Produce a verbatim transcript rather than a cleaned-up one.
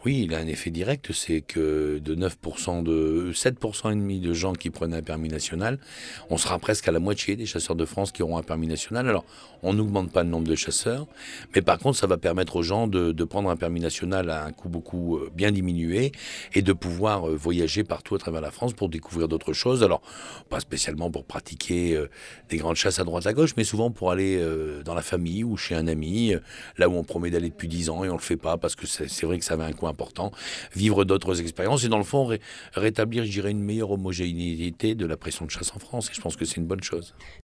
Oui, il a un effet direct, c'est que de neuf pour cent de sept pour cent et demi de gens qui prenaient un permis national, on sera presque à la moitié des chasseurs de France qui auront un permis national. Alors, on n'augmente pas le nombre de chasseurs, mais par contre, ça va permettre aux gens de, de prendre un permis national à un coût beaucoup euh, bien diminué et de pouvoir euh, voyager partout à travers la France pour découvrir d'autres choses. Alors, pas spécialement pour pratiquer euh, des grandes chasses à droite à gauche, mais souvent pour aller euh, dans la famille ou chez un ami, euh, là où on promet d'aller depuis dix ans et on le fait pas parce que c'est, c'est vrai que ça avait un coût important, vivre d'autres expériences et dans le fond ré- rétablir, je dirais, une meilleure homogénéité de la pression de chasse en France. Et je pense que c'est une bonne chose.